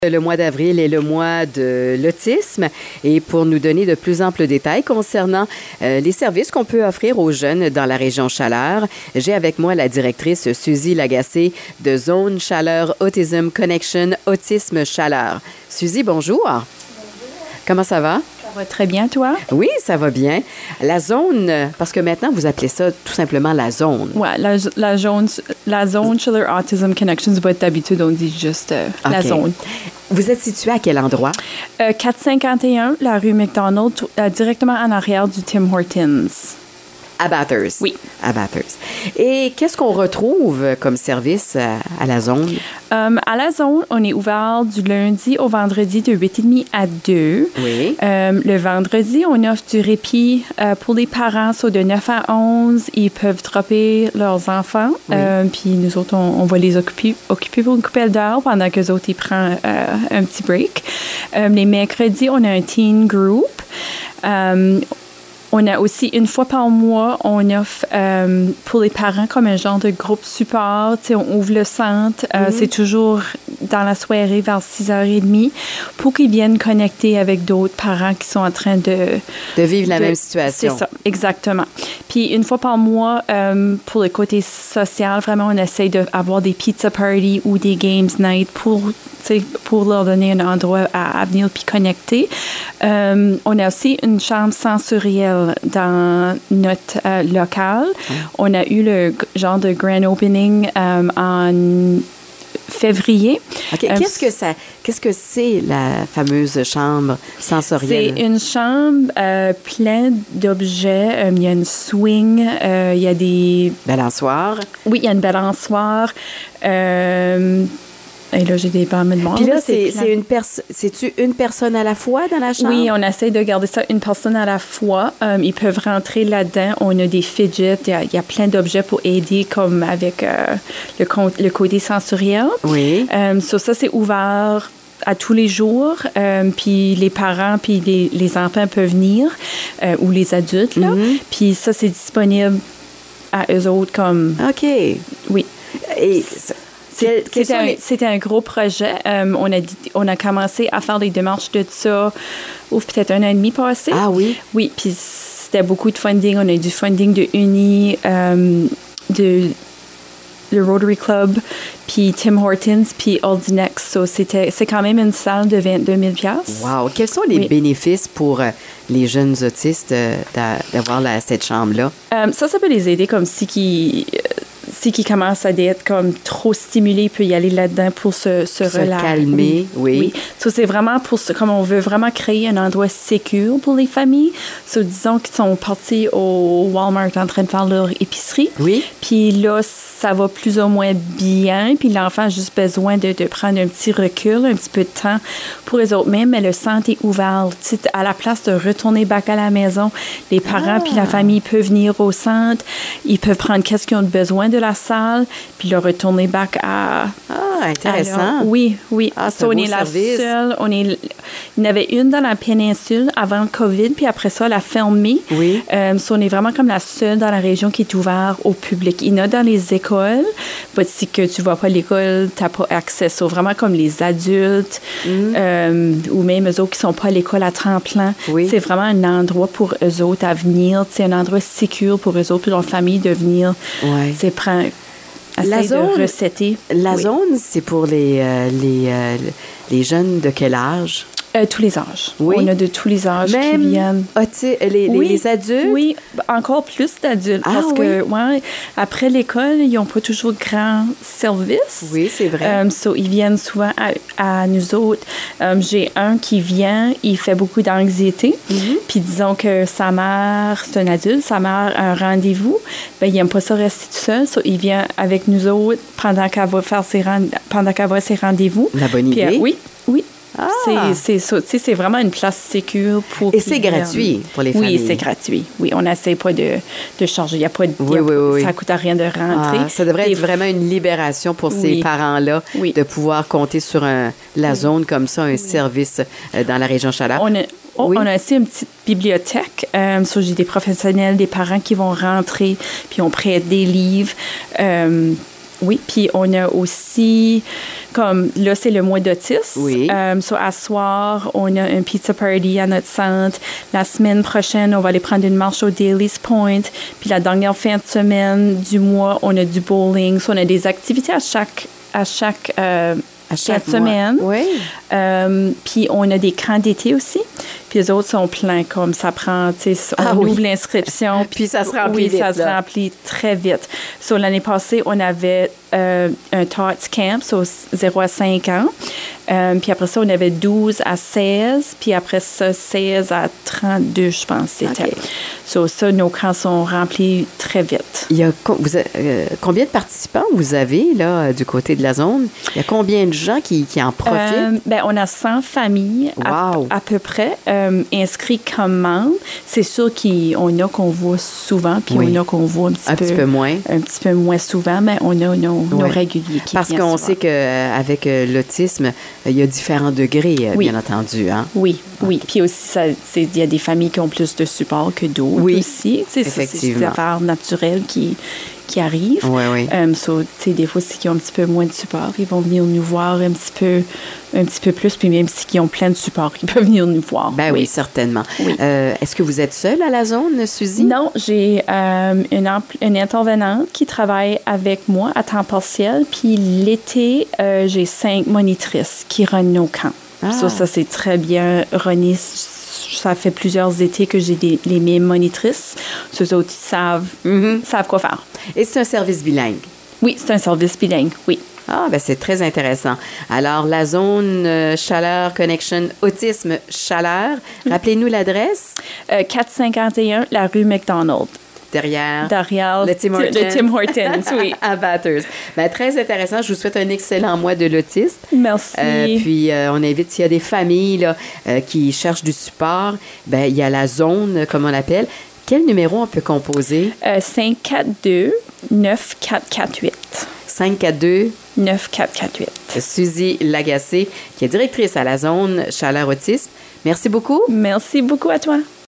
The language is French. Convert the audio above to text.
Le mois d'avril est le mois de l'autisme et pour nous donner de plus amples détails concernant les services qu'on peut offrir aux jeunes dans la région Chaleur, j'ai avec moi la directrice Suzy Lagacé de Zone Chaleur Autism Connection Autisme Chaleur. Suzy, bonjour. Bonjour. Comment ça va? Ça va très bien, toi? Oui, ça va bien. La zone, parce que maintenant, vous appelez ça tout simplement la zone. Oui, la zone Chaleur Autism Connections, d'habitude, on dit juste la zone. Vous êtes situé à quel endroit? 451, la rue McDonald, directement en arrière du Tim Hortons. À Bathurst? Oui. À Bathurst. Et qu'est-ce qu'on retrouve comme service à la zone? À la zone, on est ouvert du lundi au vendredi de 8h30 à 2. Oui. Le vendredi, on offre du répit pour les parents, de 9 à 11. Ils peuvent dropper leurs enfants. Oui. Puis nous autres, on va les occuper pour une couple d'heures pendant que les autres, ils prennent un petit break. Les mercredis, on a un teen group. On a aussi, une fois par mois, on offre pour les parents comme un genre de groupe support. On ouvre le centre. C'est toujours dans la soirée vers 6h30 pour qu'ils viennent connecter avec d'autres parents qui sont en train de vivre la même situation. C'est ça, exactement. Puis une fois par mois, pour le côté social, vraiment, on essaie d'avoir des pizza parties ou des games night pour leur donner un endroit à venir puis connecter. On a aussi une chambre sensorielle dans notre local. On a eu le genre de grand opening en février. OK. Qu'est-ce que c'est la fameuse chambre sensorielle? C'est une chambre pleine d'objets. Il y a une swing, il y a des... Balançoires? Oui, il y a une balançoire. Et là, j'ai des pommes de mort. Puis là, c'est-tu une personne à la fois dans la chambre? Oui, on essaie de garder ça une personne à la fois. Ils peuvent rentrer là-dedans. On a des fidgets. Il y a plein d'objets pour aider, comme avec le côté sensoriel. Oui. Ça, c'est ouvert à tous les jours. Puis les parents puis les enfants peuvent venir, ou les adultes, là. Puis ça, c'est disponible à eux autres comme... OK. Oui. Et... C'était un gros projet. On a commencé à faire des démarches de ça peut-être 1 an et demi passé. Ah oui? Oui, puis c'était beaucoup de funding. On a eu du funding de Uni, le Rotary Club, puis Tim Hortons, puis Aldinex. C'est quand même une salle de 22 000 $. Wow! Quels sont les bénéfices pour les jeunes autistes d'avoir cette chambre-là? Ça peut les aider comme si qui commence à être comme trop stimulé, il peut y aller là-dedans pour se relaxer. Calmer, oui. C'est vraiment comme on veut vraiment créer un endroit sécure pour les familles. Disons qu'ils sont partis au Walmart en train de faire leur épicerie. Oui. Puis là, ça va plus ou moins bien. Puis l'enfant a juste besoin de prendre un petit recul, un petit peu de temps pour les autres mêmes. Mais le centre est ouvert. À la place de retourner back à la maison, les parents puis la famille peuvent venir au centre. Ils peuvent prendre qu'est-ce qu'ils ont besoin de la salle, puis le retourner back à... Ah, intéressant. Oui. Ah, c'est un beau service. La seule. Il y en avait une dans la péninsule avant le COVID, puis après ça, elle a fermé. Oui. On est vraiment comme la seule dans la région qui est ouverte au public. Il y en a dans les écoles, si que tu ne vas pas à l'école, tu n'as pas accès. Vraiment comme les adultes, ou même eux autres qui ne sont pas à l'école à temps plein. Oui. C'est vraiment un endroit pour eux autres à venir. C'est un endroit sécure pour eux autres, pour leur famille de venir. Oui. La zone, c'est pour les jeunes de quel âge? Tous les âges. Oui. On a de tous les âges qui viennent. Les adultes? Oui, encore plus d'adultes. Parce que, après l'école, ils n'ont pas toujours grand service. Oui, c'est vrai. Ils viennent souvent à nous autres. J'ai un qui vient, il fait beaucoup d'anxiété. Puis disons que sa mère, c'est un adulte, sa mère a un rendez-vous. Il n'aime pas ça rester tout seul. Il vient avec nous autres pendant qu'elle va faire ses rendez-vous. La bonne idée. Oui. Ah. C'est vraiment une place sécure pour... Et c'est gratuit pour les familles? Oui, c'est gratuit. Oui, on n'essaie pas de charger. Il n'y a pas de... Oui. Ça ne coûte à rien de rentrer. Ça devrait être vraiment une libération pour ces parents-là de pouvoir compter sur la zone comme ça, un service dans la région Chaleur. On a aussi une petite bibliothèque. J'ai des professionnels, des parents qui vont rentrer, puis on prête des livres. Oui, puis on a aussi, comme là, c'est le mois d'autisme. Oui. À soir, on a un pizza party à notre centre. La semaine prochaine, on va aller prendre une marche au Daily's Point. Puis la dernière fin de semaine du mois, on a du bowling. On a des activités à chaque semaine. Oui. Puis on a des camps d'été aussi. Puis les autres sont pleins, comme ça prend, tu sais, on ouvre l'inscription. Puis ça se remplit vite. Oui, ça se remplit très vite. L'année passée, on avait un Tots Camp, 0 à 5 ans. Puis après ça, on avait 12 à 16. Puis après ça, 16 à 32, je pense, c'était. Okay. Ça, nos camps sont remplis très vite. Il y a, combien de participants vous avez, là, du côté de la zone? Il y a combien de gens qui en profitent? On a 100 familles à peu près inscrits comme membres. C'est sûr qu'on a qu'on voit souvent, puis on a qu'on voit un petit peu moins. Un petit peu moins souvent, mais on a nos réguliers qui Parce qu'on sait qu'avec l'autisme, il y a différents degrés, bien entendu. Hein? Oui. Puis aussi, il y a des familles qui ont plus de support que d'autres aussi. Effectivement. C'est des affaires naturelles qui arrivent. Oui. Des fois, s'ils ont un petit peu moins de support, ils vont venir nous voir un petit peu plus. Puis même s'ils ont plein de support, ils peuvent venir nous voir. Ben oui, certainement. Oui. Est-ce que vous êtes seule à la zone, Suzy? Non, j'ai une intervenante qui travaille avec moi à temps partiel. Puis l'été, j'ai 5 monitrices qui runnent nos camps. Ça, c'est très bien runné. Ça fait plusieurs étés que j'ai les mêmes monitrices. Ceux autres, ils savent quoi faire. Et c'est un service bilingue? Oui, c'est un service bilingue, oui. Ah, ben c'est très intéressant. Alors, la zone Chaleur Connection Autisme Chaleur, rappelez-nous l'adresse? 451, la rue McDonald. Derrière le Tim Hortons, oui. À Bathurst. Ben, très intéressant. Je vous souhaite un excellent mois de l'autisme. Merci. Puis, on invite, s'il y a des familles là, qui cherchent du support, ben, il y a la zone, comme on l'appelle. Quel numéro on peut composer? 542-9448. 542-9448. Suzy Lagacé, qui est directrice à la zone Chaleur Autisme. Merci beaucoup. Merci beaucoup à toi.